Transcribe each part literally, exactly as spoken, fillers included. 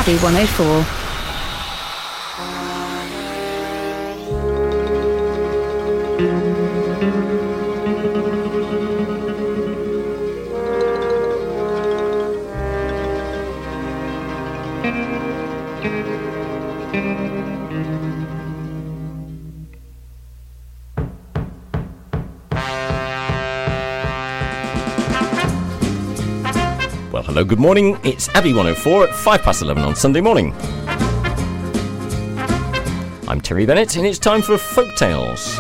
Abbey one oh four. Well, hello, good morning. It's Abbey one oh four at five past eleven on Sunday morning. I'm Terry Bennett, and it's time for Folk Tales.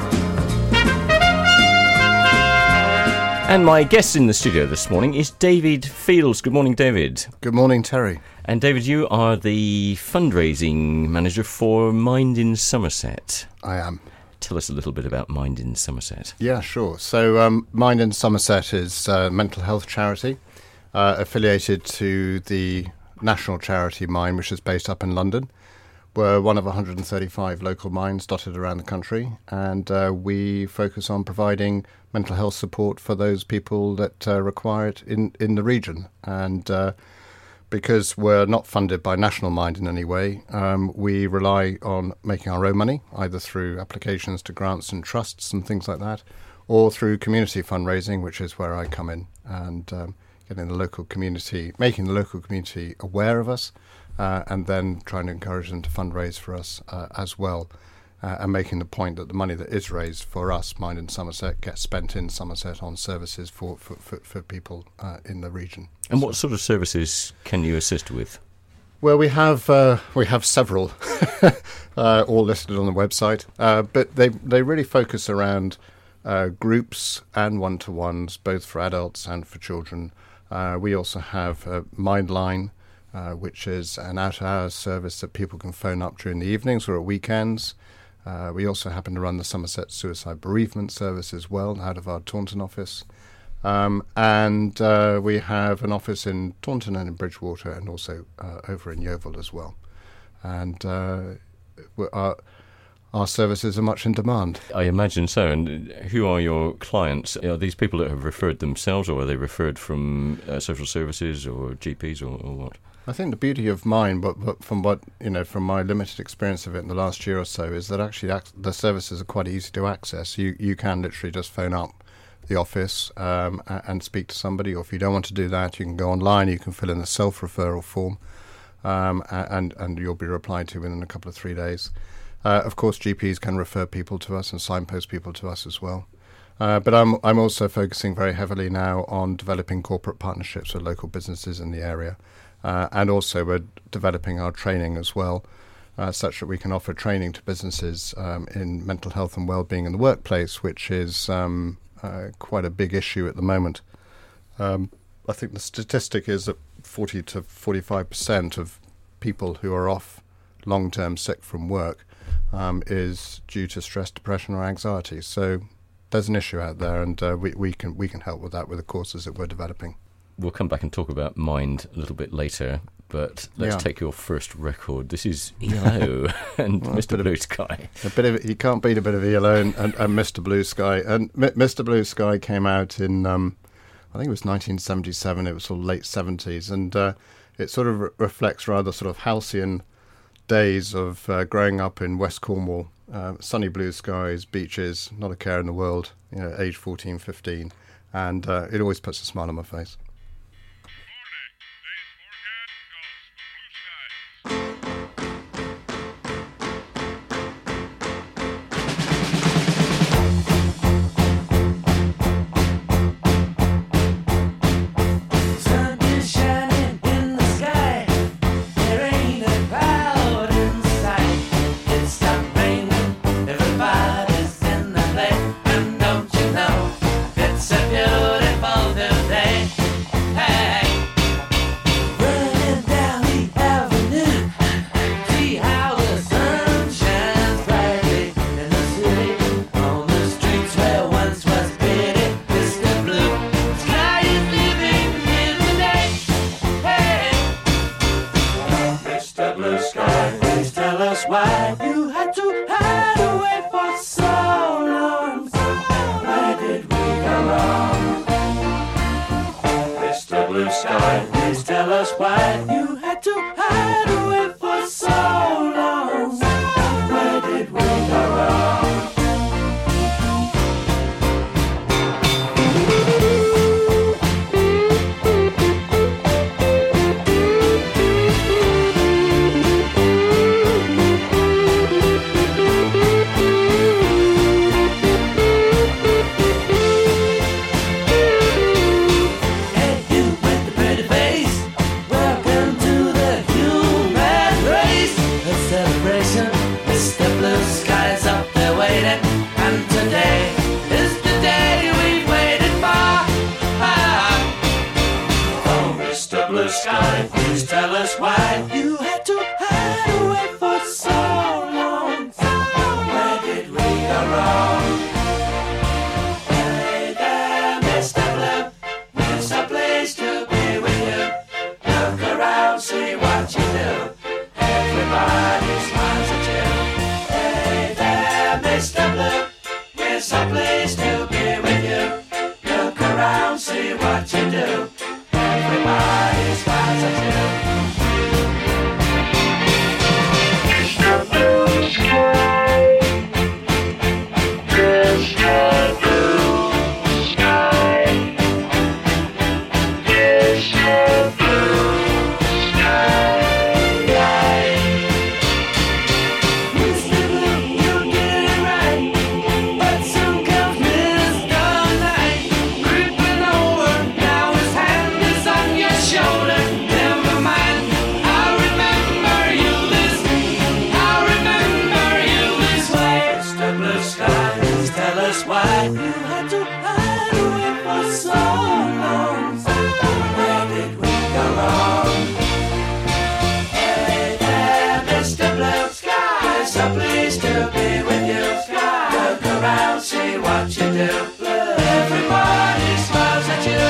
And my guest in the studio this morning is David Fields. Good morning, David. Good morning, Terry. And David, you are the fundraising manager for Mind in Somerset. I am. Tell us a little bit about Mind in Somerset. Yeah, sure. So um, Mind in Somerset is a mental health charity uh, affiliated to the national charity Mind, which is based up in London. We're one of one hundred thirty-five local minds dotted around the country, and uh, we focus on providing mental health support for those people that uh, require it in, in the region. And uh, because we're not funded by National Mind in any way, um, we rely on making our own money, either through applications to grants and trusts and things like that, or through community fundraising, which is where I come in, and um, getting the local community, making the local community aware of us, uh, and then trying to encourage them to fundraise for us uh, as well. Uh, and making the point that the money that is raised for us, Mind in Somerset, gets spent in Somerset on services for, for, for, for people uh, in the region. And what sort of services can you assist with? Well, we have uh, we have several, uh, all listed on the website, uh, but they they really focus around uh, groups and one-to-ones, both for adults and for children. Uh, we also have a Mindline, uh, which is an out-of-hours service that people can phone up during the evenings or at weekends. Uh, we also happen to run the Somerset Suicide Bereavement Service as well, out of our Taunton office. Um, and uh, we have an office in Taunton and in Bridgewater, and also uh, over in Yeovil as well. And uh, our, our services are much in demand. I imagine so. And who are your clients? Are these people that have referred themselves, or are they referred from uh, social services or G Ps or, or what? I think the beauty of mine, but, but from what you know, from my limited experience of it in the last year or so, is that actually ac- the services are quite easy to access. You you can literally just phone up the office um, and, and speak to somebody, or if you don't want to do that, you can go online. You can fill in a self-referral form, um, and and you'll be replied to within a couple of three days. Uh, of course, G Ps can refer people to us and signpost people to us as well. Uh, but I'm I'm also focusing very heavily now on developing corporate partnerships with local businesses in the area. Uh, and also we're developing our training as well, uh, such that we can offer training to businesses um, in mental health and well-being in the workplace, which is um, uh, quite a big issue at the moment. Um, I think the statistic is that forty to forty-five percent of people who are off long-term sick from work um, is due to stress, depression or anxiety. So there's an issue out there, and uh, we, we can we can help with that with the courses that we're developing. We'll come back and talk about Mind a little bit later, but let's yeah. take your first record. This is E L O and well, Mister Blue Sky. A bit of you can't beat a bit of E L O and, and, and Mister Blue Sky. And M- Mister Blue Sky came out in um, I think it was nineteen seventy-seven. It was sort of late seventies, and uh, it sort of re- reflects rather sort of halcyon days of uh, growing up in West Cornwall. Uh, sunny blue skies, beaches, not a care in the world. You know, age fourteen, fifteen, and uh, it always puts a smile on my face. why you had to hide away for so long. Where did we go wrong? Mister Blue Sky, please tell us why you had to hide us why you had to hide away for so long. Where did we go wrong? Hey there, Mister Blue, it's a place to be with you. Look around, see what you do. Everybody smiles at you. Hey there, Mister Blue, it's a place to be with you. Look around, see what you do. Everybody smiles at you. Mister Blue Sky, Mister Blue Sky, Mister Blue Sky. Mister Blue, you did it right, but soon comes Mister Night, creeping over. Now his hand is on your shoulder. Never mind, I'll remember you this. I'll remember you this way. Mister Blue Skies, tell us why you had to hide away for so long. Where did we go wrong? Hey there, Mister Blue Skies, a place to be with you. Look around, see what you do. Everybody smiles at you.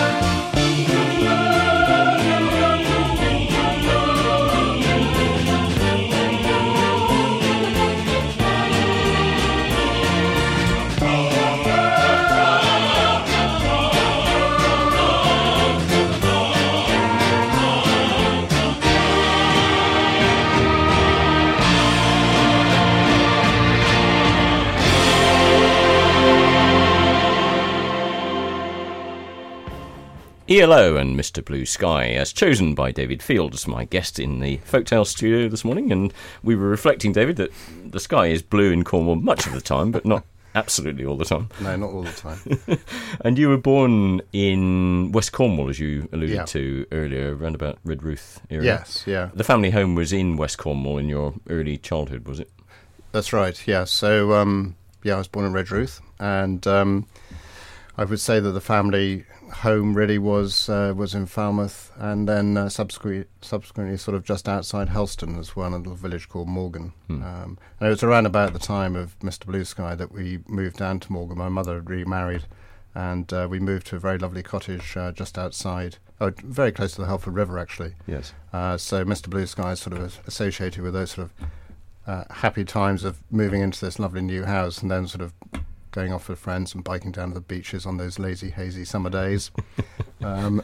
E L O and Mister Blue Sky, as chosen by David Field as my guest in the Folktale studio this morning. And we were reflecting, David, that the sky is blue in Cornwall much of the time, but not absolutely all the time. No, not all the time. And you were born in West Cornwall, as you alluded Yeah. to earlier, around about Redruth area. Yes, yeah. The family home was in West Cornwall in your early childhood, was it? That's right, yeah. So, um, yeah, I was born in Redruth, and um, I would say that the family home really was uh, was in Falmouth, and then uh, subsequently, subsequently sort of just outside Helston as well, in a little village called Morgan. Hmm. Um, and it was around about the time of Mister Blue Sky that we moved down to Morgan. My mother had remarried, and uh, we moved to a very lovely cottage uh, just outside, oh, very close to the Helford River, actually. Yes. Uh, so Mister Blue Sky is sort of associated with those sort of uh, happy times of moving into this lovely new house, and then sort of going off with friends and biking down to the beaches on those lazy, hazy summer days. um,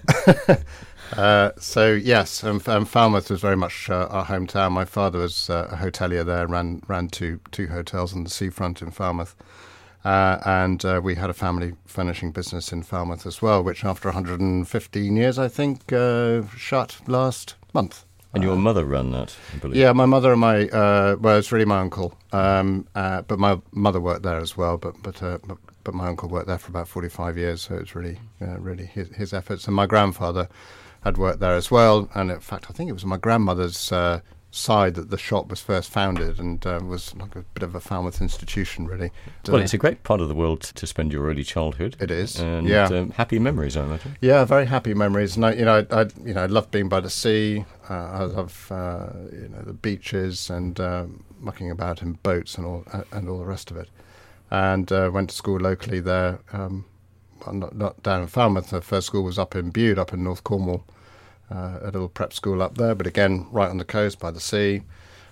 uh, so, yes, um, um, Falmouth was very much uh, our hometown. My father was uh, a hotelier there, ran ran two, two hotels on the seafront in Falmouth. Uh, and uh, we had a family furnishing business in Falmouth as well, which after one hundred fifteen years, I think, uh, shut last month. And your mother ran that, I believe. Yeah, my mother and my, uh, well, it's really my uncle, um, uh, but my mother worked there as well, but but, uh, but but my uncle worked there for about forty-five years, so it's really, uh, really his, his efforts. And my grandfather had worked there as well, and in fact, I think it was my grandmother's uh, side that the shop was first founded, and uh, was like a bit of a Falmouth institution, really. Well, it's a great part of the world to spend your early childhood. It is, and yeah. um, happy memories, I imagine. Yeah, very happy memories. And I, you know, I, I you know, I love being by the sea. Uh, I love, uh, you know, the beaches and um, mucking about in boats and all uh, and all the rest of it. And uh, went to school locally there. Um, well, not, not down in Falmouth. The first school was up in Bude, up in North Cornwall, uh, a little prep school up there. But again, right on the coast by the sea.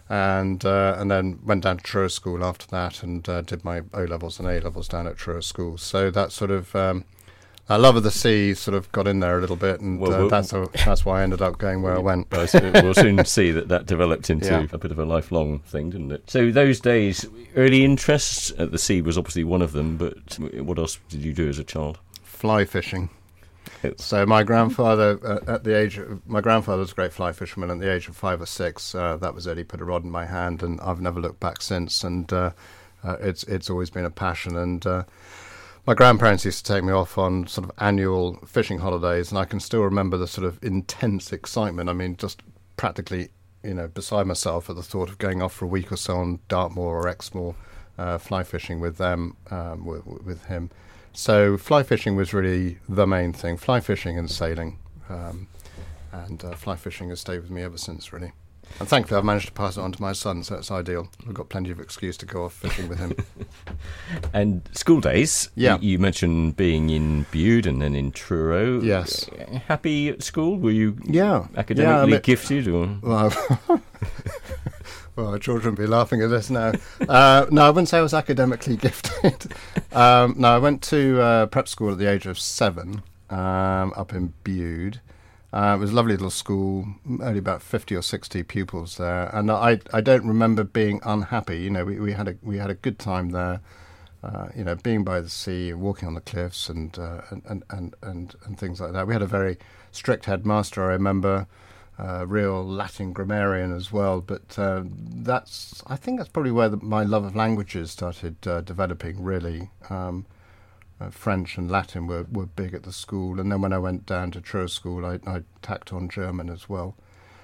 And uh, and then went down to Truro School after that, and uh, did my O levels and A levels down at Truro School. So that sort of um, I love of the sea sort of got in there a little bit, and Well, uh, we'll- that's a, that's why I ended up going where I went. But I s- we'll soon see that that developed into Yeah. a bit of a lifelong thing, didn't it? So those days, early interests at the sea was obviously one of them, but what else did you do as a child? Fly fishing. It's- So my grandfather, uh, at the age of, my grandfather was a great fly fisherman. At the age of five or six, uh, that was it. He put a rod in my hand, and I've never looked back since. And uh, uh, it's it's always been a passion. And uh, my grandparents used to take me off on sort of annual fishing holidays, and I can still remember the sort of intense excitement. I mean, just practically, you know, beside myself at the thought of going off for a week or so on Dartmoor or Exmoor, uh, fly fishing with them, um, with, with him. So fly fishing was really the main thing, fly fishing and sailing. Um, and uh, fly fishing has stayed with me ever since, really. And thankfully, I've managed to pass it on to my son, so it's ideal. I've got plenty of excuse to go off fishing with him. And school days, Yeah. you, you mentioned being in Bude and then in Truro. Yes. Happy at school? Were you Yeah. academically Yeah, I mean- gifted? Or Well, well, children will be laughing at this now. Uh, no, I wouldn't say I was academically gifted. um, no, I went to uh, prep school at the age of seven um, up in Bude. Uh, it was a lovely little school, only about fifty or sixty pupils there, and I I don't remember being unhappy. You know, we, we had a we had a good time there. Uh, you know, being by the sea, walking on the cliffs, and, uh, and, and and and and things like that. We had a very strict headmaster, I remember, uh, real Latin grammarian as well. But uh, that's I think that's probably where the, my love of languages started uh, developing. Really. Um, Uh, French and Latin were, were big at the school, and then when I went down to Truro School, I, I tacked on German as well.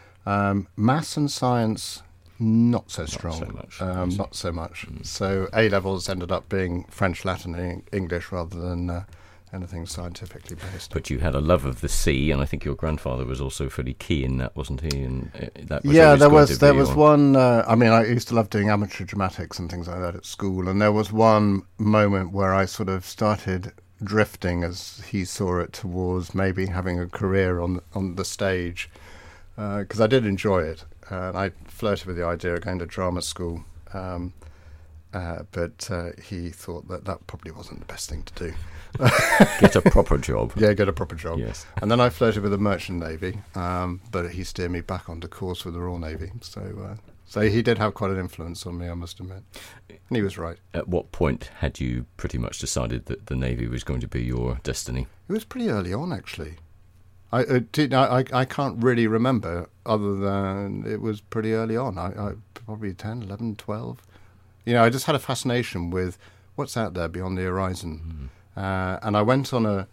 Um, maths and science, not so strong. so much. Um, not so much. So A levels ended up being French, Latin, and English rather than uh, anything scientifically based. But you had a love of the sea, and I think your grandfather was also fairly key in that, wasn't he? And uh, that was Yeah, always there going was to there be was your- one. Uh, I mean, I used to love doing amateur dramatics and things like that at school, and there was one moment where I sort of started drifting, as he saw it, towards maybe having a career on on the stage, because I did enjoy it, uh, and I flirted with the idea of going to drama school. Um, uh, but uh, he thought that that probably wasn't the best thing to do. get a proper job. Yeah, get a proper job. Yes. And then I flirted with the Merchant Navy, um, but he steered me back onto course with the Royal Navy. So, uh, so he did have quite an influence on me, I must admit. And he was right. At what point had you pretty much decided that the Navy was going to be your destiny? It was pretty early on, actually. I uh, did. I, I I can't really remember, other than it was pretty early on. I, I probably ten, eleven, twelve. You know, I just had a fascination with what's out there beyond the horizon. Mm. Uh, and I went on a.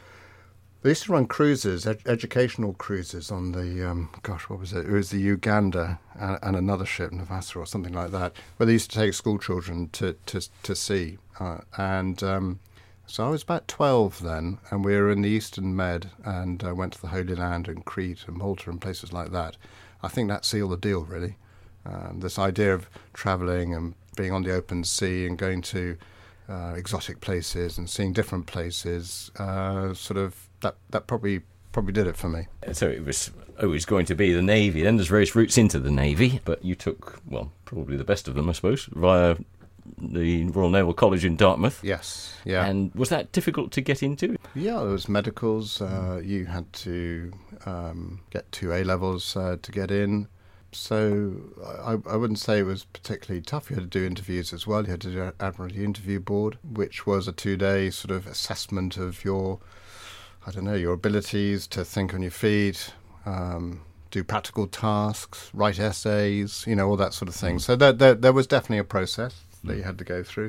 They used to run cruises, ed- educational cruises on the. Um, gosh, what was it? It was the Uganda and, and another ship, Navassa or something like that, where they used to take school children to to to sea. Uh, and um, so I was about twelve then, and we were in the Eastern Med, and uh, went to the Holy Land and Crete and Malta and places like that. I think that sealed the deal, really. Um, this idea of travelling and being on the open sea and going to uh, exotic places and seeing different places, uh, sort of that that probably probably did it for me. So it was always going to be the Navy. Then there's various routes into the Navy, but you took, well, probably the best of them, I suppose, via the Royal Naval College in Dartmouth. Yes, yeah, And was that difficult to get into? yeah. There was medicals. Uh, you had to um, get two A levels uh, to get in. So I, I wouldn't say it was particularly tough. You had to do interviews as well. You had to do Admiralty Interview Board, which was a two-day sort of assessment of your, I don't know, your abilities to think on your feet, um, do practical tasks, write essays, you know, all that sort of thing. So there, there, there was definitely a process that you had to go through.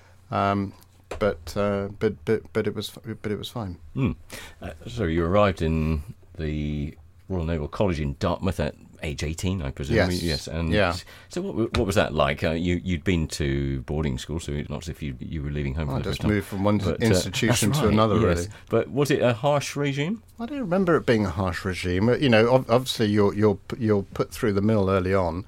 Um, but uh, but but but it was but it was fine. Hmm. Uh, so you arrived in the Royal Naval College in Dartmouth at age eighteen, I presume. Yes. Yes. And Yeah. so what what was that like? Uh, you you'd been to boarding school, so not as if you you were leaving home I for the just first time. moved from one But, uh, institution that's to right, another, yes. really. But was it a harsh regime? I don't remember it being a harsh regime. You know, ob- obviously you're you're you're put through the mill early on,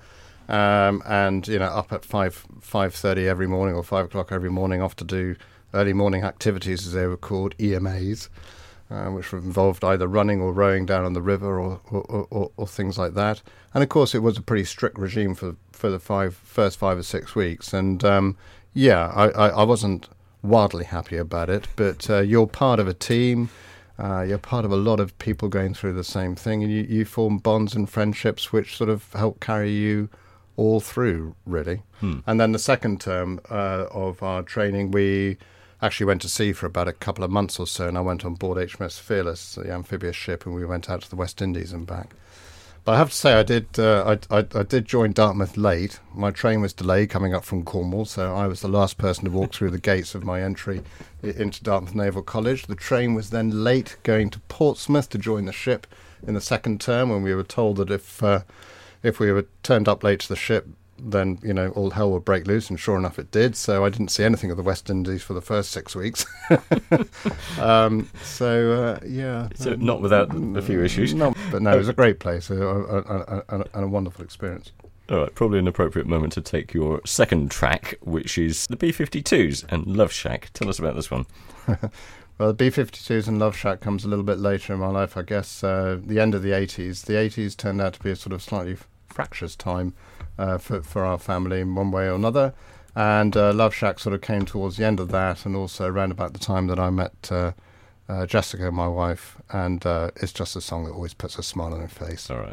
um, and you know up at five five thirty every morning or five o'clock every morning, off to do early morning activities, as they were called, E M As, uh, which involved either running or rowing down on the river or or, or or or things like that. And of course, it was a pretty strict regime for for the five first five or six weeks. And um, yeah, I, I, I wasn't wildly happy about it, but uh, you're part of a team. Uh, you're part of a lot of people going through the same thing, and you, you form bonds and friendships which sort of help carry you all through, really. Hmm. And then the second term uh, of our training, we actually went to sea for about a couple of months or so, and I went on board H M S Fearless, the amphibious ship, and we went out to the West Indies and back. But I have to say, I did uh, I, I, I did join Dartmouth late. My train was delayed coming up from Cornwall, so I was the last person to walk through the gates of my entry i- into Dartmouth Naval College. The train was then late going to Portsmouth to join the ship in the second term, when we were told that if uh, if we were turned up late to the ship, then, you know, all hell would break loose, and sure enough it did. So I didn't see anything of the West Indies for the first six weeks. um, so, uh, yeah. So um, not without a few issues. No, but no, it was a great place, a, a, a, a, and a wonderful experience. All right, probably an appropriate moment to take your second track, which is the B fifty-twos and Love Shack. Tell us about this one. Well, the B fifty-twos and Love Shack comes a little bit later in my life, I guess. Uh, the end of the eighties. The eighties turned out to be a sort of slightly fractious time uh, for, for our family in one way or another. And uh, Love Shack sort of came towards the end of that, and also around about the time that I met uh, uh, Jessica, my wife. And uh, it's just a song that always puts a smile on her face. All right.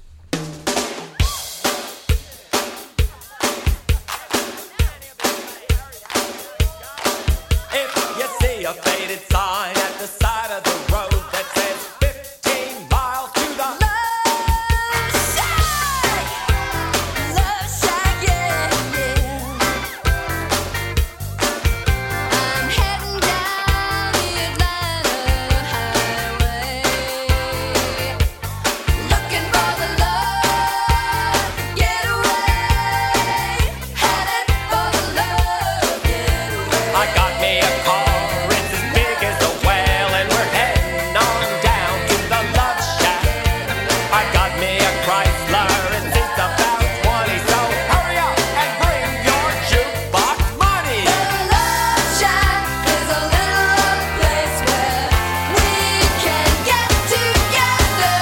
If you see a faded sign at the side of the road that says fifteen miles to the Love Shack, Love Shack, yeah, yeah. I'm heading down the Atlanta highway, looking for the love getaway, headed for the love getaway. I got me a car, it's as big as a whale, and we're heading on down to the Love Shack. I got me a Chrysler, it seats about twenty, so hurry up and bring your jukebox money. The Love Shack is a little old place where we can get together.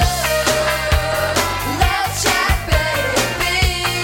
Love Shack, baby.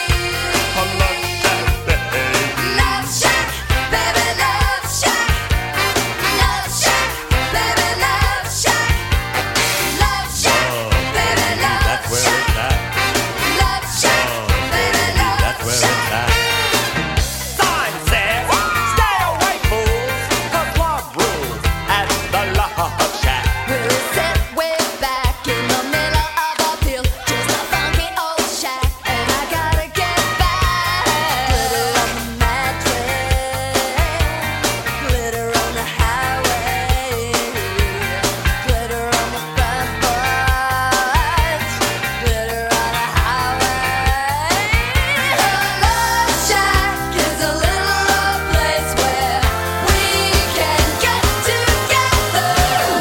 Love Shack, baby, Love Shack. Love Shack, baby, Love Shack. Love Shack, baby, Love That's where Shack. it's at. Love Shack, baby, Love That's where Shack. it's at. Sign says, stay away, fools, 'cause love rules at the Love Shack. We're set way back in the middle of a field, just a funky old shack, and I gotta get back. Glitter on the mattress, glitter on the highway, glitter on the front porch, glitter on the highway. The Love Shack is a little old place where we can get together.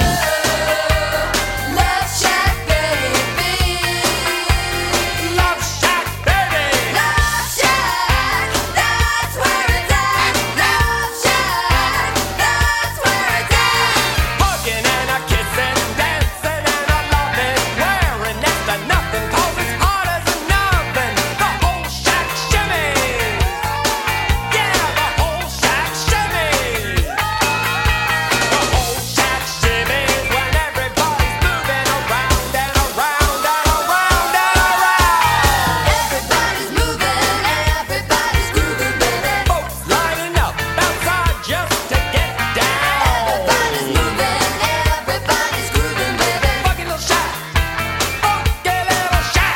Love Shack, baby. Love Shack, baby. Love Shack, that's where it's at. Love Shack, that's where it's at. Hugging and a kissing, dancing and a loving, wearing next to nothing 'cause it's hot as an oven. The whole shack shimmy. Yeah, the whole shack shimmy. The whole shack shimmy when everybody's moving around and around and around and around. Everybody's moving, everybody's grooving, baby. Folks lining up outside just to get down. Everybody's moving, everybody's grooving, baby. Funky little shack. Funky little shack.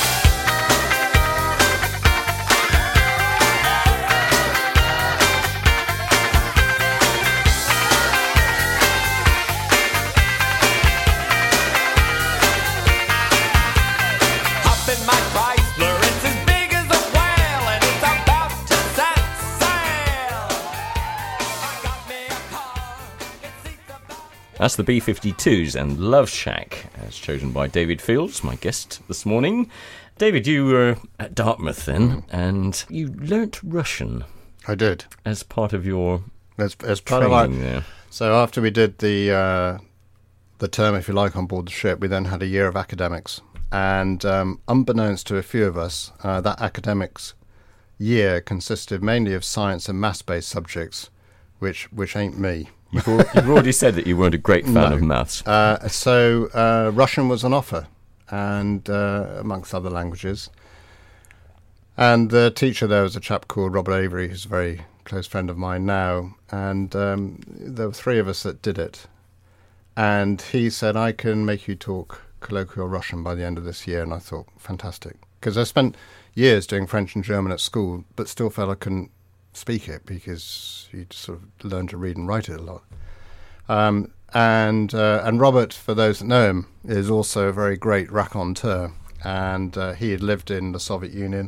Hop in my Chrysler, it's as big as a whale, and it's about to set sail. I got me a car, it seats about. That's the B fifty-twos and Love Shack, as chosen by David Fields, my guest this morning. David, you were at Dartmouth then, and you learnt Russian I did. as part of your As, as part of our, training there. So after we did the uh, the term, if you like, on board the ship, we then had a year of academics. And um, unbeknownst to a few of us, uh, that academics year consisted mainly of science and maths-based subjects, which which ain't me. You've, al- you've already said that you weren't a great fan No. of maths. Uh, so uh, Russian was on offer, and uh, amongst other languages. And the teacher there was a chap called Robert Avery, who's a very close friend of mine now. And um, there were three of us that did it. And he said, I can make you talk colloquial Russian by the end of this year. And I thought, fantastic. Because I spent years doing French and German at school, but still felt I couldn't speak it because you sort of learn to read and write it a lot. Um, and uh, and Robert, for those that know him, is also a very great raconteur. And uh, he had lived in the Soviet Union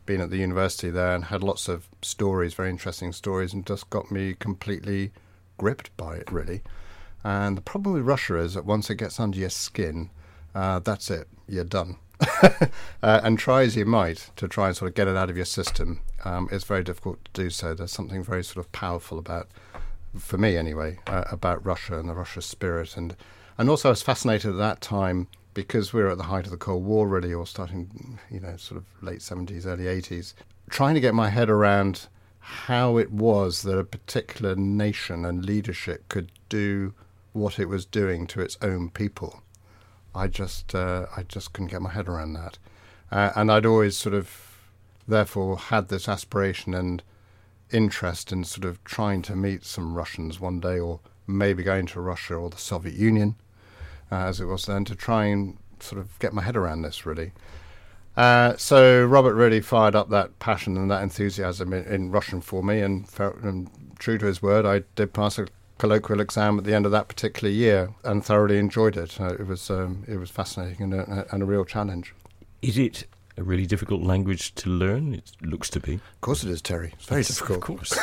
been at the university there and had lots of stories, very interesting stories, and just got me completely gripped by it, really. And the problem with Russia is that once it gets under your skin, uh, that's it, you're done. uh, and try as you might to try and sort of get it out of your system, um, it's very difficult to do so. There's something very sort of powerful about, for me anyway, uh, about Russia and the Russia spirit. And, and also I was fascinated at that time, because we were at the height of the Cold War, really, or starting, you know, sort of late seventies, early eighties, trying to get my head around how it was that a particular nation and leadership could do what it was doing to its own people. I just, uh, I just couldn't get my head around that, uh, and I'd always sort of, therefore, had this aspiration and interest in sort of trying to meet some Russians one day, or maybe going to Russia or the Soviet Union, uh, as it was then, to try and sort of get my head around this, really. Uh, so Robert really fired up that passion and that enthusiasm in, in Russian for me, and, felt, and true to his word, I did pass a colloquial exam at the end of that particular year and thoroughly enjoyed it. Uh, it was um, it was fascinating and a, and a real challenge. Is it a really difficult language to learn? It looks to be. Of course it is, Terry. It's very difficult. Of course.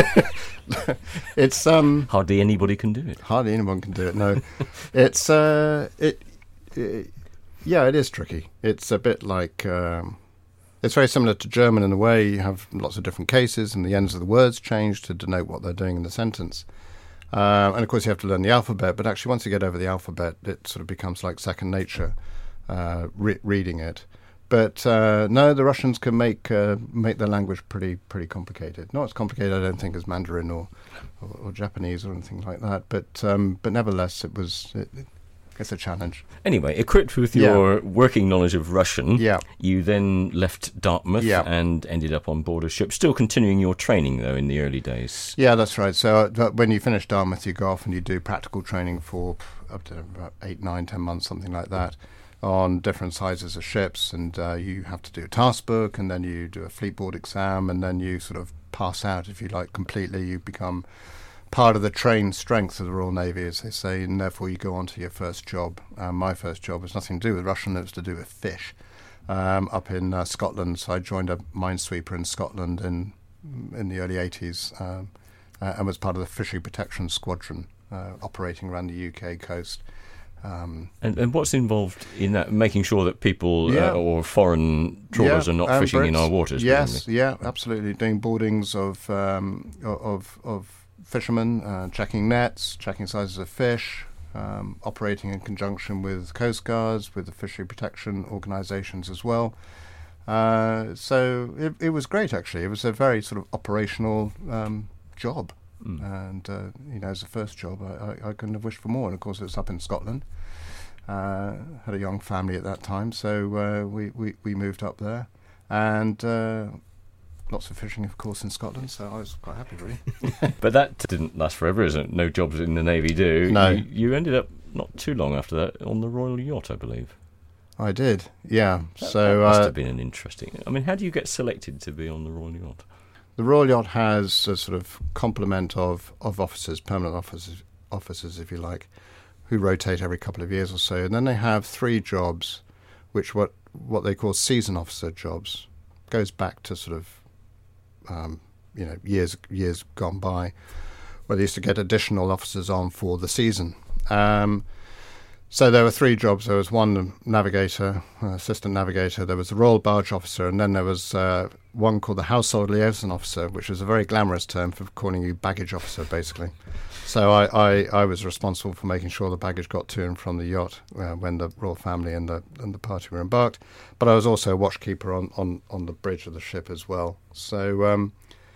It's um Hardly anybody can do it. hardly anyone can do it. No, it's uh it, it yeah it is tricky. It's a bit like um, it's very similar to German in a way. You have lots of different cases, and the ends of the words change to denote what they're doing in the sentence. Uh, and of course you have to learn the alphabet, but actually once you get over the alphabet, it sort of becomes like second nature, uh, re- reading it. But uh, no, the Russians can make uh, make their language pretty pretty complicated. Not as complicated, I don't think, as Mandarin or or, or Japanese or anything like that. But um, but nevertheless, it was it, it's a challenge. Anyway, equipped with your working knowledge of Russian, Yeah. you then left Dartmouth Yeah. and ended up on board a ship, still continuing your training, though, in the early days. Yeah, that's right. So uh, when you finish Dartmouth, you go off and you do practical training for up to about eight, nine, ten months, something like that, on different sizes of ships, and uh, you have to do a task book, and then you do a fleet board exam, and then you sort of pass out, if you like, completely. You become part of the trained strength of the Royal Navy, as they say, and therefore you go on to your first job. Um, my first job was nothing to do with Russian, it was to do with fish, um, up in uh, Scotland. So I joined a minesweeper in Scotland in in the early eighties, um, uh, and was part of the Fishery Protection Squadron, uh, operating around the U K coast. Um, And, and what's involved in that, making sure that people Yeah. uh, or foreign trawlers yeah, are not and fishing in Brits. our waters? Yes, presumably? yeah, absolutely. Doing boardings of um, o- of of fishermen, uh, checking nets, checking sizes of fish, um, operating in conjunction with coast guards, with the fishery protection organisations as well. Uh, so it, it was great, actually. It was a very sort of operational um, job. Mm. And, uh, you know, as a first job, I, I, I couldn't have wished for more. And, of course, it was up in Scotland. Uh, had a young family at that time, so uh, we, we, we moved up there. And uh, lots of fishing, of course, in Scotland, so I was quite happy, really. But that didn't last forever, is it? No jobs in the Navy do. No. You, you ended up not too long after that on the Royal Yacht, I believe. I did, yeah. That, so that must uh, have been an interesting... I mean, how do you get selected to be on the Royal Yacht? the Royal Yacht has a sort of complement of, of officers, permanent officers, officers, if you like, who rotate every couple of years or so. And then they have three jobs, which what what they call season officer jobs. Goes back to sort of, um, you know, years years gone by, where they used to get additional officers on for the season. Um, so there were three jobs. There was one navigator, uh, assistant navigator. There was the Royal Barge Officer, and then there was uh, one called the Household Liaison Officer, which was a very glamorous term for calling you baggage officer, basically. So I, I, I was responsible for making sure the baggage got to and from the yacht uh, when the royal family and the and the party were embarked. But I was also a watchkeeper on, on, on the bridge of the ship as well. So um,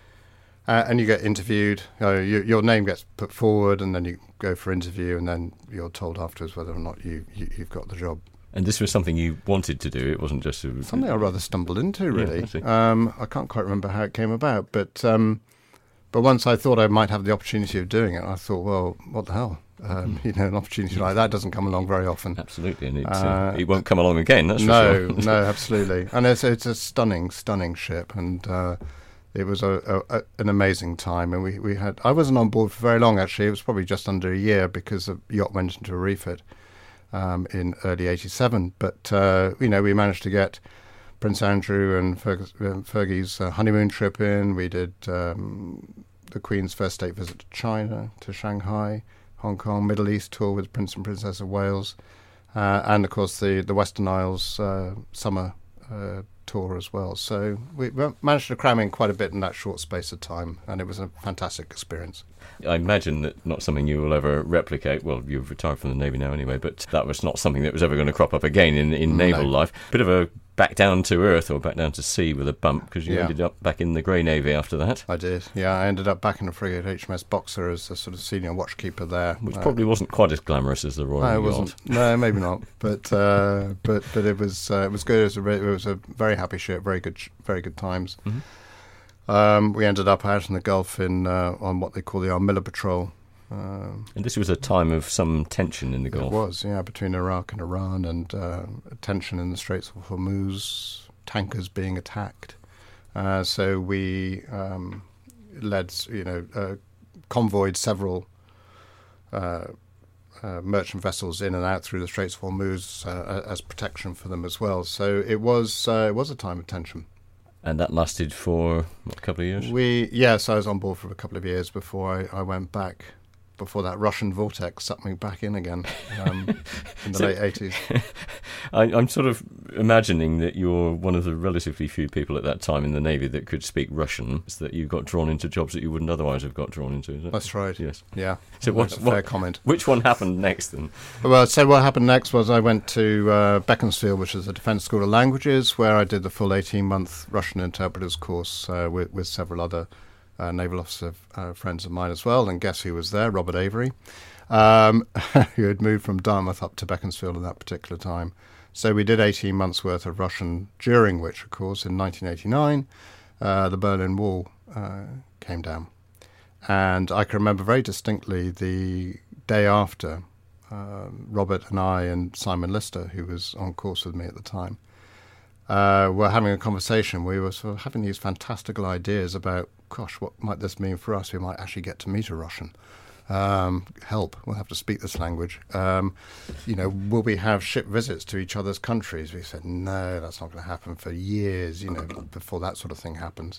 uh, and you get interviewed. Uh, you, your name gets put forward, and then you go for interview, and then you're told afterwards whether or not you, you you've got the job. And this was something you wanted to do. It wasn't just a, Something I rather stumbled into, Yeah, really. I see. um, I can't quite remember how it came about, but um, but once I thought I might have the opportunity of doing it, I thought, well, what the hell? Um, you know, an opportunity like that doesn't come along very often. Absolutely, and it, uh, Uh, it won't come along again. That's no, for sure. no, absolutely. And it's it's a stunning, stunning ship, and uh, it was a, a, a an amazing time. And we, we had I wasn't on board for very long, actually. It was probably just under a year because the yacht went into a refit um, in early eighty-seven. But uh, you know, we managed to get Prince Andrew and Ferg- uh, Fergie's uh, honeymoon trip in. We did um, the Queen's first state visit to China, to Shanghai, Hong Kong, Middle East tour with Prince and Princess of Wales, uh, and of course the, the Western Isles uh, summer uh, tour as well. So we managed to cram in quite a bit in that short space of time, and it was a fantastic experience. I imagine that not something you will ever replicate. Well, you've retired from the Navy now anyway, but that was not something that was ever going to crop up again in, in naval No. life. Bit of a back down to earth or back down to sea with a bump, because you Yeah. ended up back in the Grey Navy after that, I did, yeah. I ended up back in the frigate H M S Boxer as a sort of senior watchkeeper there. which Uh, probably wasn't quite as glamorous as the Royal No, it Yacht. wasn't. No, maybe not. But uh, but but it was uh, it was good. It was a re- it was a very happy ship. Very good, sh- very good times. Mhm. Um, we ended up out in the Gulf in uh, on what they call the Armilla Patrol. Um, And this was a time of some tension in the it Gulf. was, yeah, between Iraq and Iran, and uh, tension in the Straits of Hormuz, tankers being attacked. Uh, so we um, led, you know, uh, convoyed several uh, uh, merchant vessels in and out through the Straits of Hormuz uh, as protection for them as well. So it was uh, it was a time of tension. And that lasted for what, a couple of years? We yes, I was on board for a couple of years before I, I went back. Before that Russian vortex sucked me back in again um, in the So- late eighties. I, I'm sort of imagining that you're one of the relatively few people at that time in the Navy that could speak Russian, so that you got drawn into jobs that you wouldn't otherwise have got drawn into. Is it? That's right. Yes. Yeah. So what- That's a what- fair comment. Which one happened next then? Well, so what happened next was I went to uh, Beaconsfield, which is a Defence School of Languages, where I did the full eighteen-month Russian interpreters course uh, with, with several other uh, naval officer uh, friends of mine as well. And guess who was there? Robert Avery, um, who had moved from Dartmouth up to Beaconsfield at that particular time. So we did eighteen months' worth of Russian, during which, of course, in nineteen eighty-nine, uh, the Berlin Wall uh, came down. And I can remember very distinctly the day after, uh, Robert and I and Simon Lister, who was on course with me at the time, uh, were having a conversation. We were sort of having these fantastical ideas about, gosh, what might this mean for us? We might actually get to meet a Russian. Um, help, we'll have to speak this language. Um, you know, will we have ship visits to each other's countries? We said, no, that's not going to happen for years, you know, before that sort of thing happens.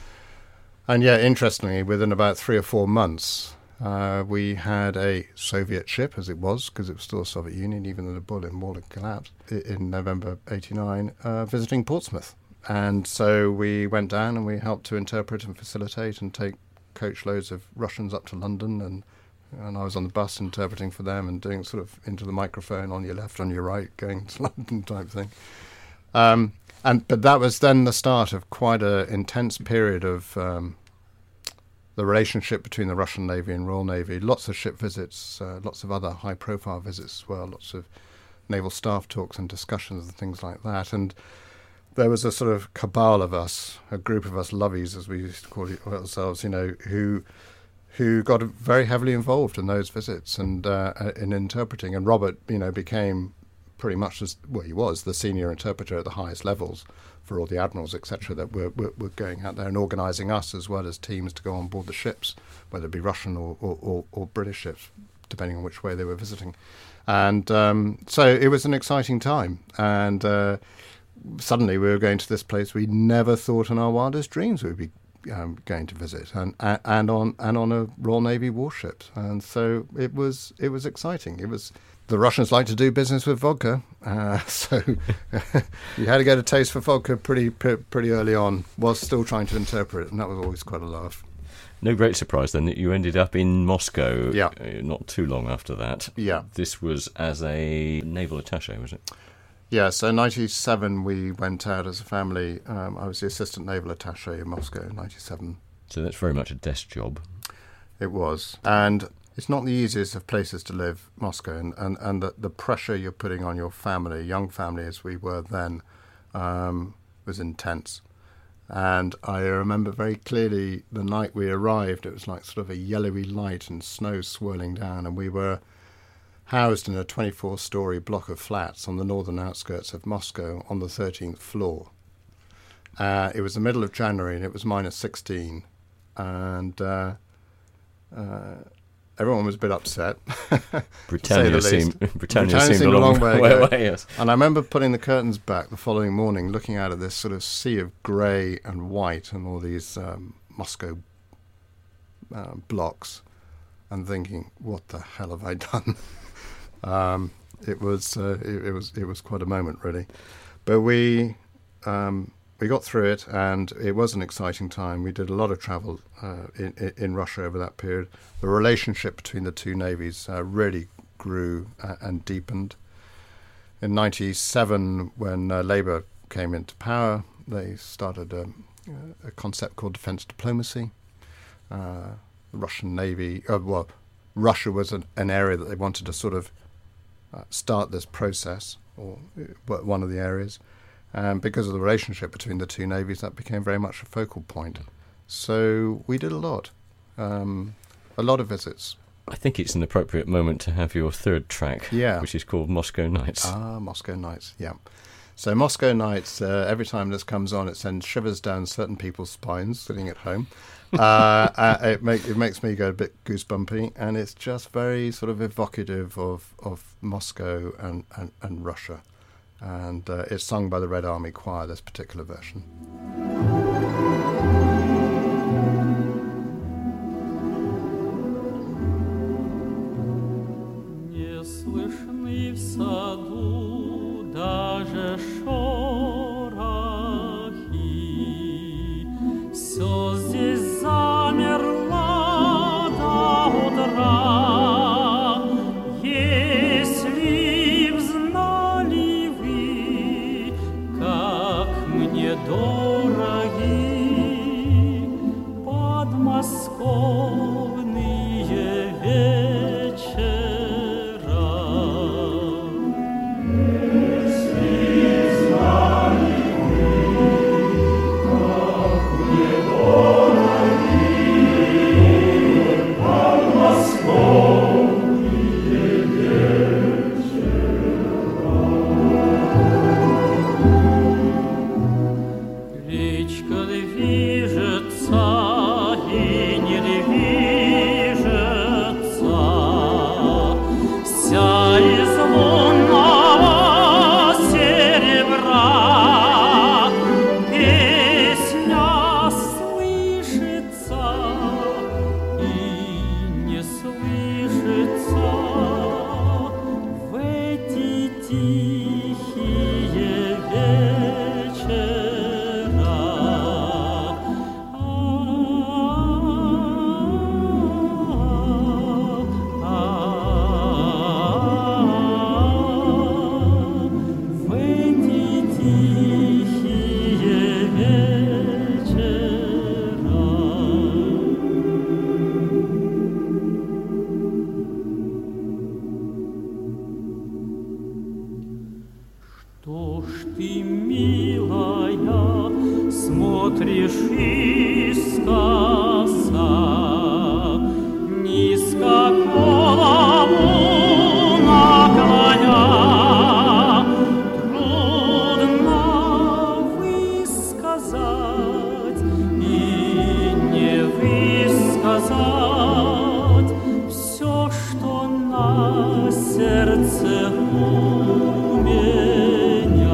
And yeah, interestingly, within about three or four months, uh, we had a Soviet ship, as it was, because it was still a Soviet Union, even though the Berlin Wall had collapsed, i- in November eighty-nine, uh, visiting Portsmouth. And so we went down and we helped to interpret and facilitate and take coach loads of Russians up to London, and and I was on the bus interpreting for them and doing sort of into the microphone on your left, on your right, going to London type thing. Um, and but that was then the start of quite an intense period of um, the relationship between the Russian Navy and Royal Navy. Lots of ship visits, uh, lots of other high-profile visits as well, lots of naval staff talks and discussions and things like that. And there was a sort of cabal of us, a group of us lovies, as we used to call it ourselves, you know, who who got very heavily involved in those visits and uh, in interpreting. And Robert, you know, became pretty much, as, well, he was the senior interpreter at the highest levels for all the admirals, et cetera, that were, were, were going out there and organising us as well as teams to go on board the ships, whether it be Russian or, or, or, or British ships, depending on which way they were visiting. And um, so it was an exciting time. And uh, suddenly we were going to this place we never thought in our wildest dreams we'd be um, going to visit, and and on and on a Royal Navy warship. And so it was it was exciting. It was the Russians like to do business with vodka, uh, so you had to get a taste for vodka pretty pretty early on, whilst still trying to interpret it, and that was always quite a laugh. No great surprise then that you ended up in Moscow. Yeah. Uh, not too long after that. Yeah. This was as a naval attaché, was it? Yeah, so ninety-seven we went out as a family. Um, I was the assistant naval attaché in Moscow in ninety-seven. So that's very much a desk job. It was. And it's not the easiest of places to live, Moscow, and, and, and the, the pressure you're putting on your family, young family as we were then, um, was intense. And I remember very clearly the night we arrived, it was like sort of a yellowy light and snow swirling down, and we were housed in a twenty-four storey block of flats on the northern outskirts of Moscow on the thirteenth floor. Uh, it was the middle of January and it was minus sixteen. And uh, uh, everyone was a bit upset. Britannia the seemed least. Britannia, Britannia seemed a long, way, ago. away. Yes. And I remember putting the curtains back the following morning, looking out at this sort of sea of grey and white and all these um, Moscow uh, blocks, and thinking, "What the hell have I done?" um, it was uh, it, it was it was quite a moment, really. But we um, we got through it, and it was an exciting time. We did a lot of travel uh, in, in in Russia over that period. The relationship between the two navies uh, really grew uh, and deepened. In ninety-seven, when uh, Labour came into power, they started a, a concept called defence diplomacy. Uh, the Russian Navy, uh, well, Russia was an, an area that they wanted to sort of uh, start this process, or uh, one of the areas. And because of the relationship between the two navies, that became very much a focal point. So we did a lot, um, a lot of visits. I think it's an appropriate moment to have your third track, Yeah. which is called Moscow Nights. Ah, Moscow Nights, yeah. So Moscow Nights, uh, every time this comes on, it sends shivers down certain people's spines sitting at home. uh, uh, it, make, it makes me go a bit goosebumpy, and it's just very sort of evocative of, of Moscow and, and, and Russia. And uh, it's sung by the Red Army Choir, this particular version. Не слышны в саду даже шорохи. Все здесь замерло до утра. Если б знали вы, как мне дороги подмосковные вечера. Речка движется и не движется, вся из лунного серебра. Песня слышится и не слышится в эти тихие вечера. В эти тихие вечера. Что ж ты, милая, смотришь искоса, низко голову наклоня? Трудно высказать и не высказать все, что на сердце у меня.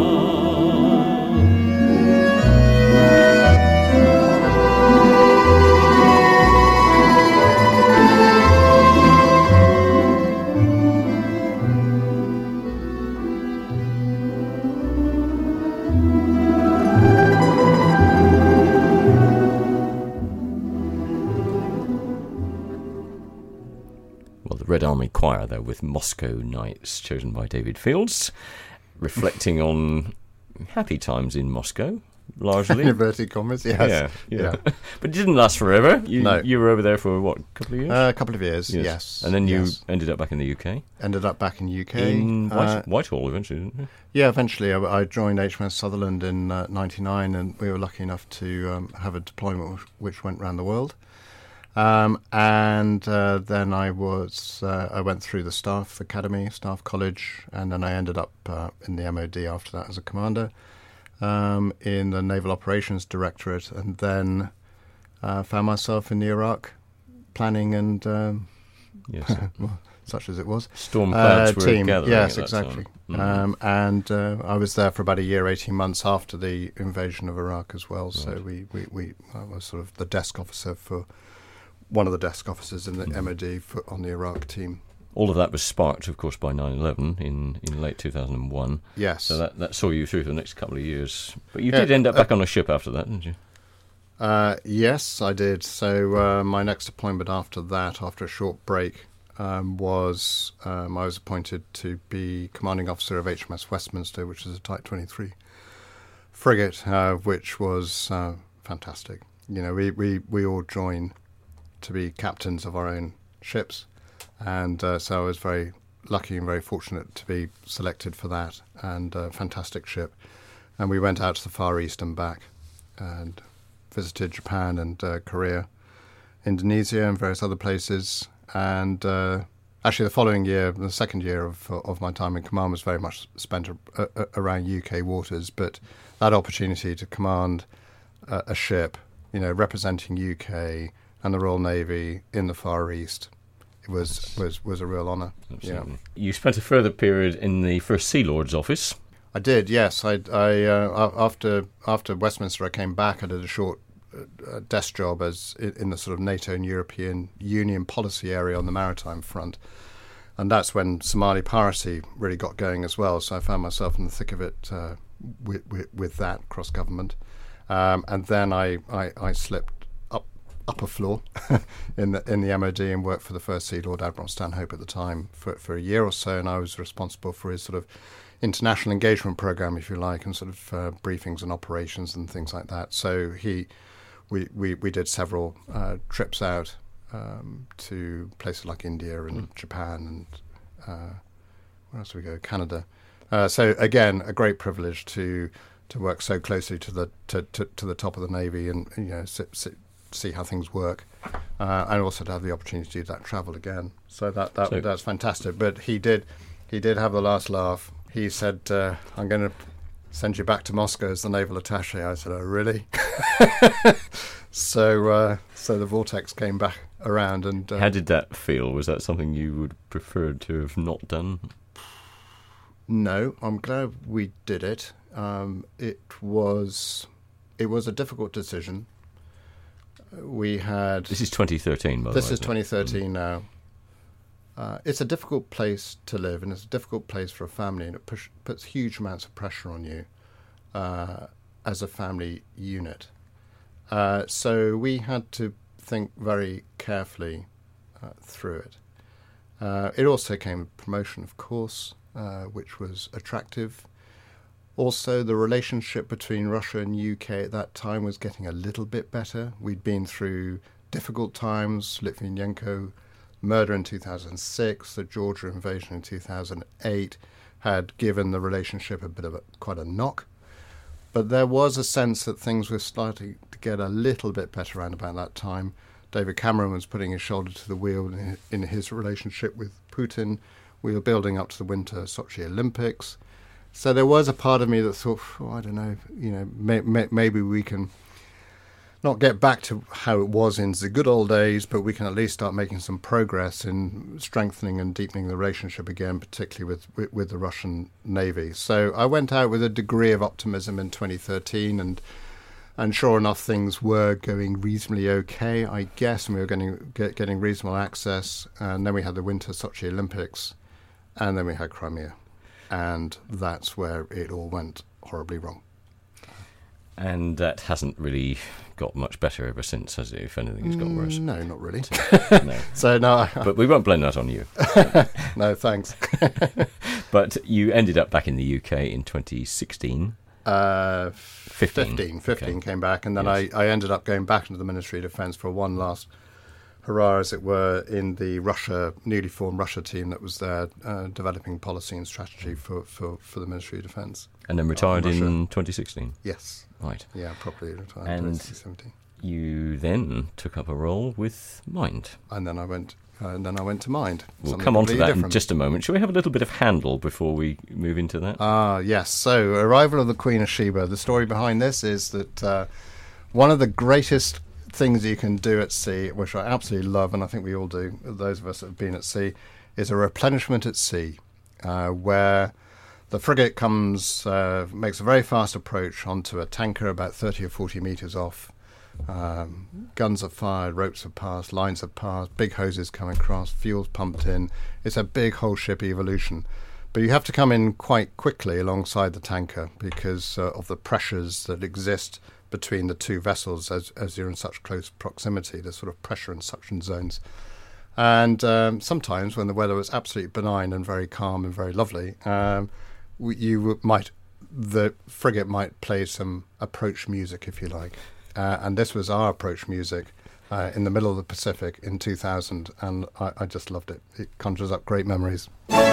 Well, the Red Army Choir there with Moscow Nights, chosen by David Fields, reflecting on happy times in Moscow, largely. Inverted commas, yes. Yeah, yeah. But it didn't last forever. You, No. you were over there for, what, a couple of years? Uh, a couple of years, yes. And then you yes. ended up back in the U K? Ended up back in U K. In White, Uh, Whitehall, eventually, didn't you? Yeah, eventually I, I joined H M S Sutherland in uh, ninety-nine, and we were lucky enough to um, have a deployment which, which went around the world. Um, and uh, then I was uh, I went through the staff academy, staff college, and then I ended up uh, in the M O D after that as a commander um, in the Naval Operations Directorate, and then uh, found myself in the Iraq planning and um, Yes. well, such as it was. Storm clouds Uh, were team. gathering Yes, at that exactly. time. Mm. Um, and uh, I was there for about a year, eighteen months after the invasion of Iraq as well. So Right. we, we, we I was sort of the desk officer for one of the desk officers in the Mm. M O D for, on the Iraq team. All of that was sparked, of course, by nine eleven in, in late two thousand one. Yes. So that, that saw you through for the next couple of years. But you Yeah, did end up uh, back on a ship after that, didn't you? Uh, yes, I did. So uh, my next appointment after that, after a short break, um, was um, I was appointed to be commanding officer of H M S Westminster, which is a Type twenty-three frigate, uh, which was uh, fantastic. You know, we, we, we all join to be captains of our own ships, and uh, so I was very lucky and very fortunate to be selected for that, and a fantastic ship. And we went out to the Far East and back, and visited Japan and uh, Korea, Indonesia and various other places. And uh, actually the following year, the second year of of my time in command was very much spent a, a, around U K waters. But that opportunity to command a, a ship, you know, representing U K and the Royal Navy in the Far East, it was, was, was a real honour. Absolutely. You spent a further period in the First Sea Lord's office. I did, yes. I, I uh, after after Westminster, I came back. I did a short uh, desk job as in, in the sort of NATO and European Union policy area on the maritime front, and that's when Somali piracy really got going as well. So I found myself in the thick of it uh, with, with, with that cross government, um, and then I, I, I slipped up upper floor in the in the M O D and worked for the First Sea Lord Admiral Stanhope at the time for for a year or so, and I was responsible for his sort of international engagement program, if you like, and sort of uh, briefings and operations and things like that. So he, we, we, we did several uh, trips out um, to places like India and mm. Japan and uh, where else did we go? Canada. Uh, so again, a great privilege to to work so closely to the to, to, to the top of the Navy and you know sit, sit, see how things work, uh, and also to have the opportunity to do that travel again. So that that So- that's fantastic. But he did he did have the last laugh. He said, uh, I'm going to send you back to Moscow as the naval attaché. I said, oh, really? so uh, so the vortex came back around. and uh, How did that feel? Was that something you would prefer to have not done? No, I'm glad we did it. Um, it was it was a difficult decision. We had... This is twenty thirteen, by the way. This is isn't it? twenty thirteen now. Uh, it's a difficult place to live, and it's a difficult place for a family, and it push, puts huge amounts of pressure on you uh, as a family unit. Uh, so we had to think very carefully uh, through it. Uh, it also came with promotion, of course, uh, which was attractive. Also, the relationship between Russia and U K at that time was getting a little bit better. We'd been through difficult times, Litvinenko murder in two thousand six, the Georgia invasion in two thousand eight had given the relationship a bit of a, quite a knock. But there was a sense that things were starting to get a little bit better around about that time. David Cameron was putting his shoulder to the wheel in, in his relationship with Putin. We were building up to the Winter Sochi Olympics. So there was a part of me that thought, oh, I don't know, you know, may, may, maybe we can not get back to how it was in the good old days, but we can at least start making some progress in strengthening and deepening the relationship again, particularly with, with, with the Russian Navy. So I went out with a degree of optimism in twenty thirteen, and and sure enough, things were going reasonably okay, I guess, and we were getting get, getting reasonable access. And then we had the Winter Sochi Olympics, and then we had Crimea, and that's where it all went horribly wrong. And that hasn't really got much better ever since, has it? If anything, it's got worse. Mm, No, not really. No. So no, I, But we won't blame that on you. no, thanks. But you ended up back in the U K in twenty sixteen. Uh, fifteen. fifteen, fifteen Okay. came back, and then Yes. I, I ended up going back into the Ministry of Defence for one last hurrah, as it were, in the Russia, newly formed Russia team that was there, uh, developing policy and strategy for, for, for the Ministry of Defence. And then retired Russia. in twenty sixteen. Yes, Right. yeah, properly retired And- in twenty seventeen. You then took up a role with Mind. And then I went, uh, and then I went to Mind. We'll something come on to completely that in different. just a moment. Shall we have a little bit of Handel before we move into that? Ah, yes. So, Arrival of the Queen of Sheba. The story behind this is that uh, one of the greatest things you can do at sea, which I absolutely love, and I think we all do, those of us that have been at sea, is a replenishment at sea, uh, where the frigate comes, uh, makes a very fast approach onto a tanker about thirty or forty metres off. Um, guns are fired, ropes are passed, lines are passed, big hoses come across, fuel's pumped in. It's a big whole ship evolution. But you have to come in quite quickly alongside the tanker because uh, of the pressures that exist between the two vessels as, as you're in such close proximity, the sort of pressure and suction zones. And um, sometimes when the weather was absolutely benign and very calm and very lovely, um, w- you w- might, the frigate might play some approach music, if you like. Uh, and this was our approach music uh, in the middle of the Pacific in two thousand, and I, I just loved it. It conjures up great memories.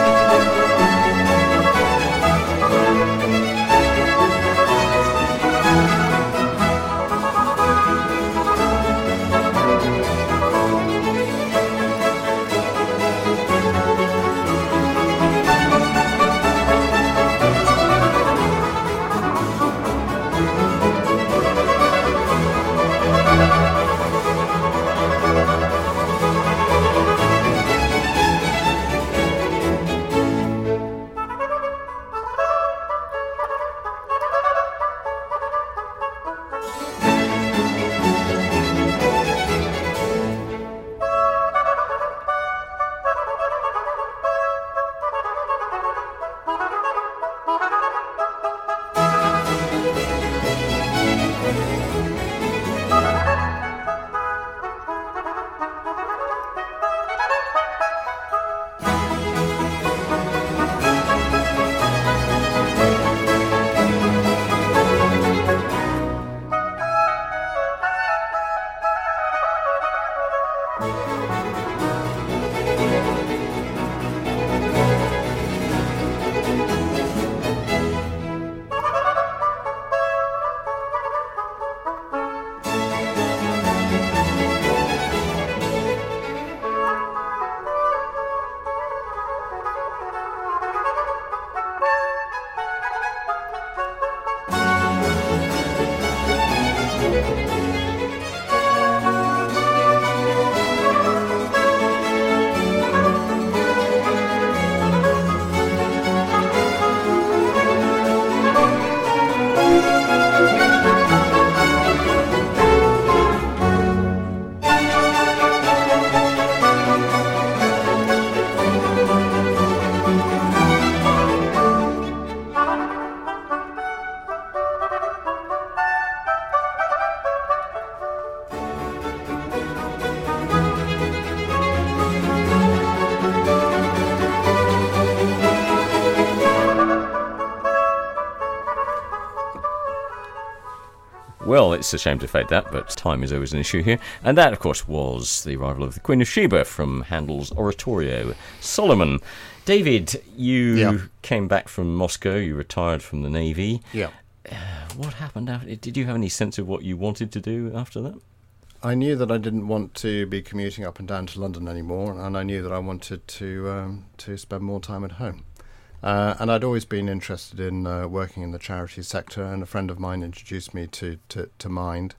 Well, it's a shame to fade that, but time is always an issue here. And that, of course, was the arrival of the Queen of Sheba from Handel's Oratorio, Solomon. David, you Yeah. came back from Moscow, you retired from the Navy. Yeah. Uh, what happened after? Did you have any sense of what you wanted to do after that? I knew that I didn't want to be commuting up and down to London anymore, and I knew that I wanted to um, to spend more time at home. Uh, and I'd always been interested in uh, working in the charity sector, and a friend of mine introduced me to, to, to Mind,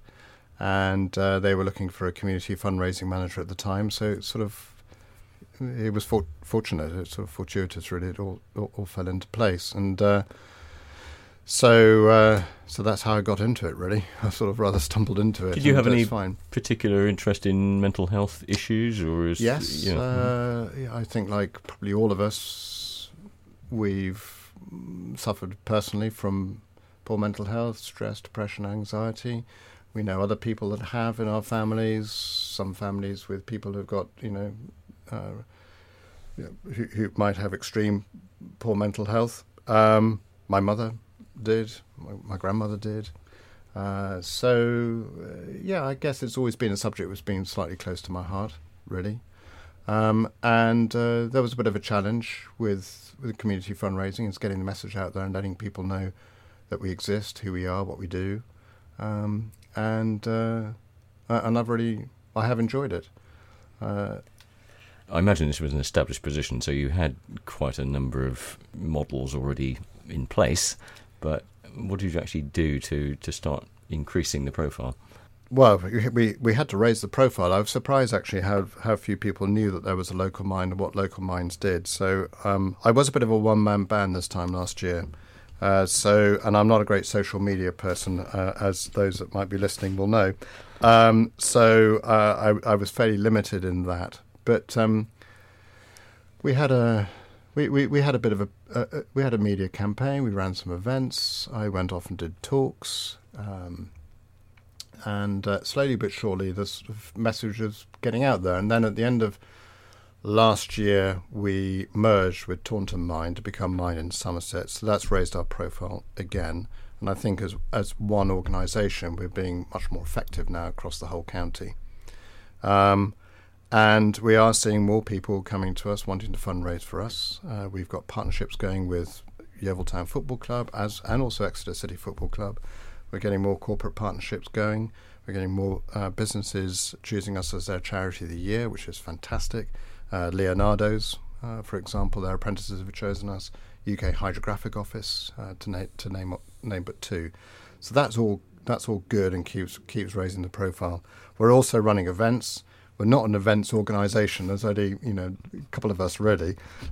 and uh, they were looking for a community fundraising manager at the time, so it sort of, it was for, fortunate, it was sort of fortuitous really, it all, all, all fell into place. And uh, so uh, so that's how I got into it really. I sort of rather stumbled into it. Did you have and any that's fine. particular interest in mental health issues? or is Yes, you know, uh, yeah, I think like probably all of us, we've mm, suffered personally from poor mental health, stress, depression, anxiety. We know other people that have in our families, some families with people who've got, you know, uh, you know, who, who might have extreme poor mental health. Um, my mother did, my, my grandmother did. Uh, so, uh, yeah, I guess it's always been a subject that's been slightly close to my heart, really. Um, and uh, there was a bit of a challenge with, with community fundraising, is getting the message out there and letting people know that we exist, who we are, what we do. Um, and uh, and I've really, I have enjoyed it. Uh, I imagine this was an established position, so you had quite a number of models already in place, but what did you actually do to, to start increasing the profile? Well, we, we we had to raise the profile. I was surprised actually how how few people knew that there was a local mine and what local mines did. So um, I was a bit of a one man band this time last year. Uh, so and I'm not a great social media person, uh, as those that might be listening will know. Um, so uh, I, I was fairly limited in that, but um, we had a. We, we, we had a bit of a uh, we had a media campaign. We ran some events. I went off and did talks, um, and uh, slowly but surely, this message was getting out there. And then at the end of last year, we merged with Taunton Mine to become Mine in Somerset. So that's raised our profile again. And I think as as one organisation, we're being much more effective now across the whole county. Um, And we are seeing more people coming to us wanting to fundraise for us. Uh, we've got partnerships going with Yeovil Town Football Club as and also Exeter City Football Club. We're getting more corporate partnerships going. We're getting more uh, businesses choosing us as their charity of the year, which is fantastic. Uh, Leonardo's, uh, for example, their apprentices have chosen us. U K Hydrographic Office, uh, to, na- to name name but two. So that's all that's all good and keeps keeps raising the profile. We're also running events. We're not an events organisation. There's only, you know, a couple of us really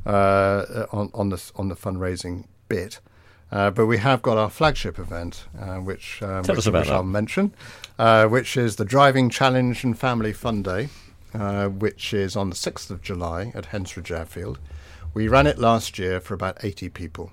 uh, on on the on the fundraising bit, uh, but we have got our flagship event, uh, which um, Tell which, us about which that. I'll mention, uh, which is the Driving Challenge and Family Fun Day, uh, which is on the sixth of July at Hensridge Airfield. We ran it last year for about eighty people,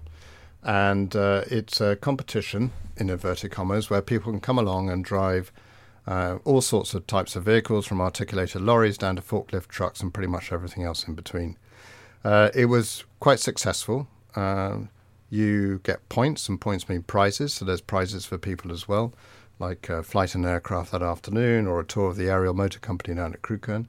and uh, it's a competition in inverted commas where people can come along and drive. Uh, all sorts of types of vehicles, from articulated lorries down to forklift trucks and pretty much everything else in between. Uh, it was quite successful. Um, you get points, and points mean prizes, so there's prizes for people as well, like uh, flight and aircraft that afternoon or a tour of the Ariel Motor Company down at Crewkern.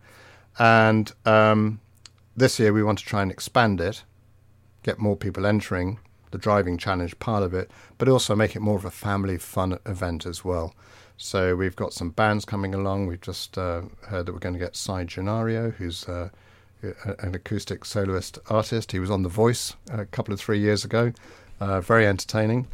And um, this year we want to try and expand it, get more people entering the driving challenge part of it, but also make it more of a family fun event as well. So we've got some bands coming along. We've just uh, heard that we're going to get Cy Gennaro, who's uh, an acoustic soloist artist. He was on The Voice a couple of three years ago. Uh, very entertaining.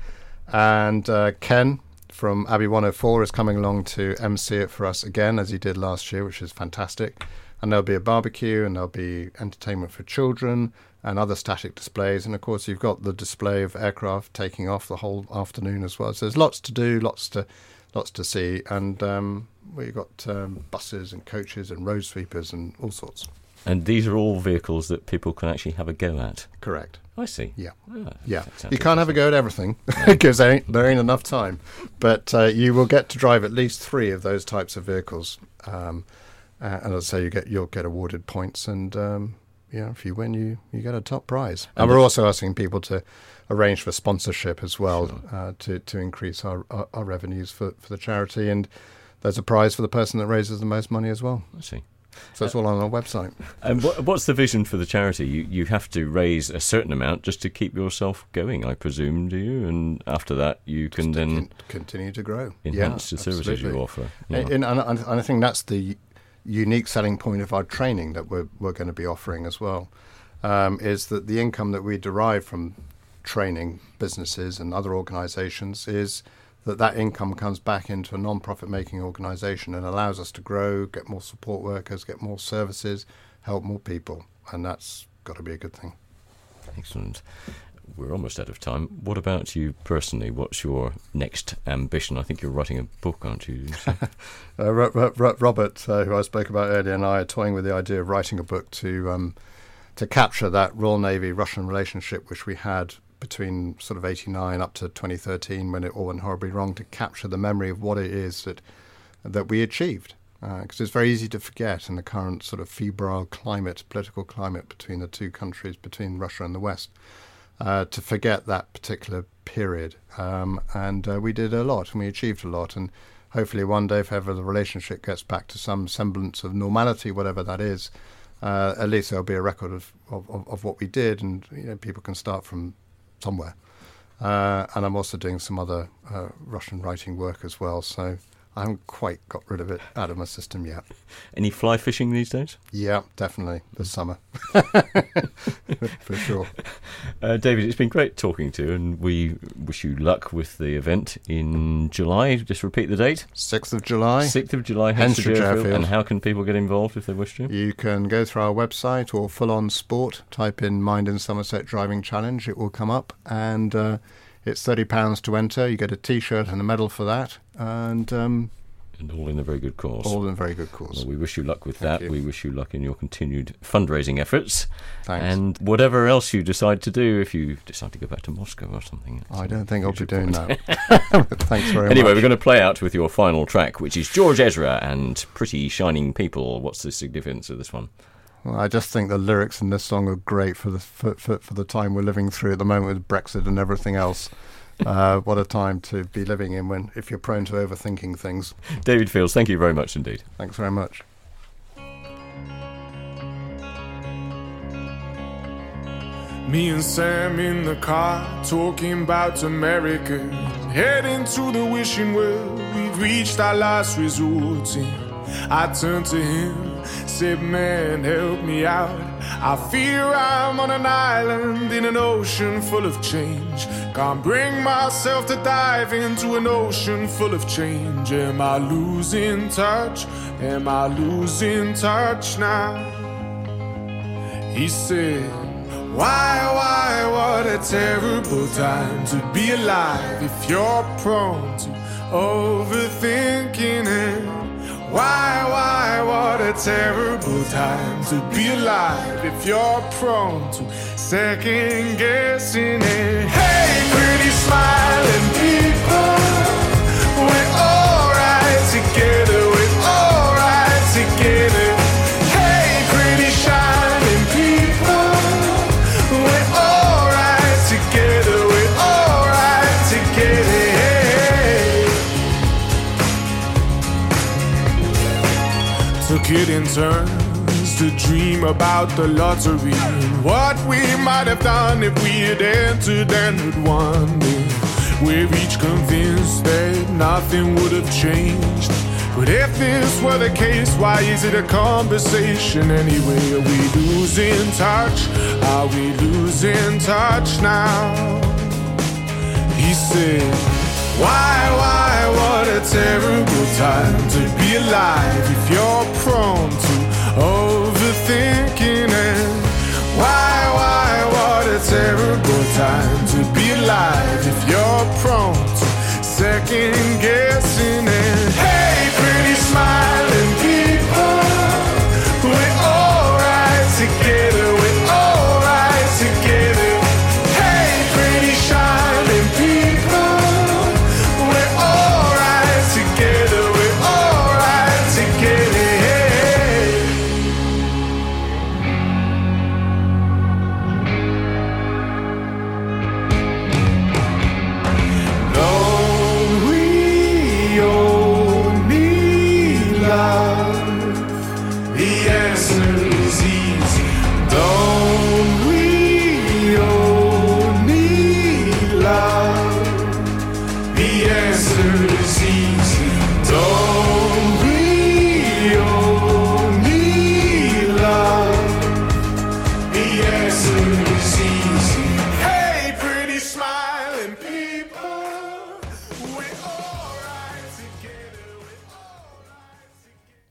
And uh, Ken from Abbey one oh four is coming along to M C it for us again, as he did last year, which is fantastic. And there'll be a barbecue, and there'll be entertainment for children and other static displays. And, of course, you've got the display of aircraft taking off the whole afternoon as well. So there's lots to do, lots to lots to see. And um, we've got um, buses and coaches and road sweepers and all sorts. And these are all vehicles that people can actually have a go at. Correct. I see. Yeah. Ah, Yeah, that sounds you can't have a go at everything because there ain't, there ain't enough time. But uh, you will get to drive at least three of those types of vehicles. Um, uh, and as I say, you get, you'll get awarded points. And, um, yeah, if you win, you, you get a top prize. And, and we're also asking people to arrange for sponsorship as well, sure. uh, to, to increase our, our, our revenues for, for the charity. And there's a prize for the person that raises the most money as well. I see. So it's all on our website. And what, what's the vision for the charity? You you have to raise a certain amount just to keep yourself going, I presume, do you? And after that, you can Just to then con- continue to grow, enhance yeah, the services absolutely. you offer. Yeah. And, and, and I think that's the unique selling point of our training that we're we're going to be offering as well, um, is that the income that we derive from training businesses and other organisations is that that income comes back into a non-profit making organisation and allows us to grow, get more support workers, get more services, help more people. And that's got to be a good thing. Excellent. We're almost out of time. What about you personally? What's your next ambition? I think you're writing a book, aren't you? uh, Ro- Ro- Ro- Robert, uh, who I spoke about earlier, and I are toying with the idea of writing a book to um, to capture that Royal Navy-Russian relationship which we had between sort of eighty-nine up to twenty thirteen, when it all went horribly wrong, to capture the memory of what it is that that we achieved. Because uh, it's very easy to forget in the current sort of febrile climate, political climate between the two countries, between Russia and the West, uh, to forget that particular period. Um, and uh, we did a lot, and we achieved a lot. And hopefully one day, if ever the relationship gets back to some semblance of normality, whatever that is, uh, at least there'll be a record of, of, of what we did, and you know, people can start from somewhere. Uh, and I'm also doing some other uh, Russian writing work as well, so I haven't quite got rid of it out of my system yet. Any fly fishing these days? Yeah, definitely this summer. For sure. Uh, David, it's been great talking to you, and we wish you luck with the event in July. Just repeat the date. sixth of July. sixth of July, Hensford Hensford Airfield. And how can people get involved if they wish to? You can go through our website or Full On Sport, type in Mind in Somerset Driving Challenge, it will come up, and uh, it's thirty pounds to enter. You get a T-shirt and a medal for that, and um, And all in a very good cause. all in a very good cause. Well, we wish you luck with Thank that. you. We wish you luck in your continued fundraising efforts. Thanks. And whatever else you decide to do, if you decide to go back to Moscow or something. I don't think I'll be should doing point- that. Thanks very Anyway, much. we're going to play out with your final track, which is George Ezra and Pretty Shining People. What's the significance of this one? Well, I just think the lyrics in this song are great for the for, for, for the time we're living through at the moment with Brexit and everything else. Uh, what a time to be living in when if you're prone to overthinking things. David Fields, thank you very much indeed. Thanks very much. Me and Sam in the car talking about America, heading to the wishing well. We've reached our last resort. And I turned to him, said, man, help me out. I fear I'm on an island in an ocean full of change. Can't bring myself to dive into an ocean full of change. Am I losing touch? Am I losing touch now? He said, why, why, what a terrible time to be alive if you're prone to overthinking it. Why, why, what a terrible time to be alive if you're prone to second guessing it. Hey, pretty smiling people, we're alright together, we're alright together. Hey, pretty shining people, we're alright together, we're alright together. Took it in turns to dream about the lottery and what we might have done if we had entered and had won. We're each convinced that nothing would have changed. But if this were the case, why is it a conversation anyway? Are we losing touch? Are we losing touch now? He said, why, why, what a terrible time to be alive